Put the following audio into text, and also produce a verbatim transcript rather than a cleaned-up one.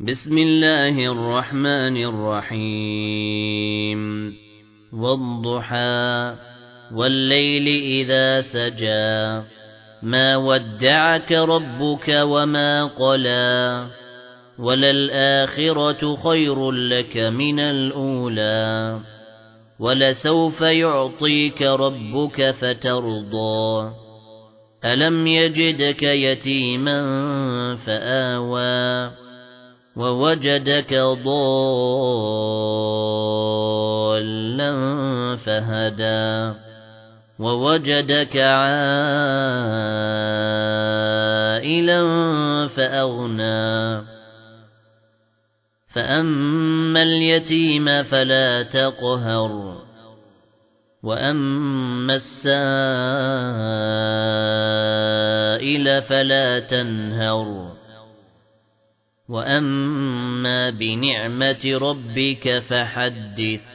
بسم الله الرحمن الرحيم والضحى والليل إذا سجى ما ودعك ربك وما قلى وللآخرة خير لك من الأولى ولسوف يعطيك ربك فترضى ألم يجدك يتيما فآوى ووجدك ضالا فهدى ووجدك عائلا فأغنى فأما اليتيم فلا تقهر وأما السائل فلا تنهر وأما بنعمة ربك فحدث